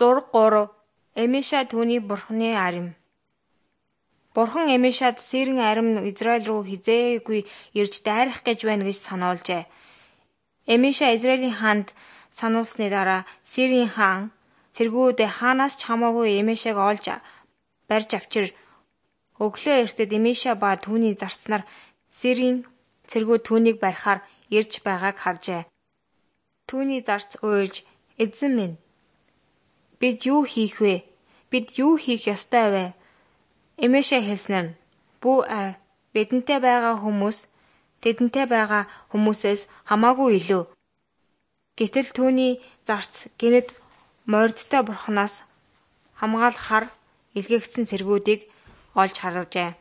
Зураг 3. Эмиша түүний бурхны арим. Бурхан Эмишад Сирийн арим Израиль руу хизээгүй ирж дайрах гэж байна гэж сануулжээ. Эмиша Израилийн хаанд сануулсны дараа Сирийн хаан цэргүүд хаанаас ч хамаагүй Эмишаг олж барьж авчир өглөө эртэд Эмиша ба түүний зарцнаар Сирийн цэргүүд түүнийг барихаар ирж байгааг харжээ. Түүний зарц уйлж "Эзэн минь, бид юу хийх вэ? Бид юу хийх ёстой вэ?" Эмиша хэлсэн нь "Бүү бидэнтэй байгаа хүмүүс тэдэнтэй байгаа хүмүүсээс хамаагүй илүү." Гэтэл түүний зарц гэнэт морьдтой бурхнаас хамгаалахаар илгээгдсэн цэргүүдийг олж харжээ.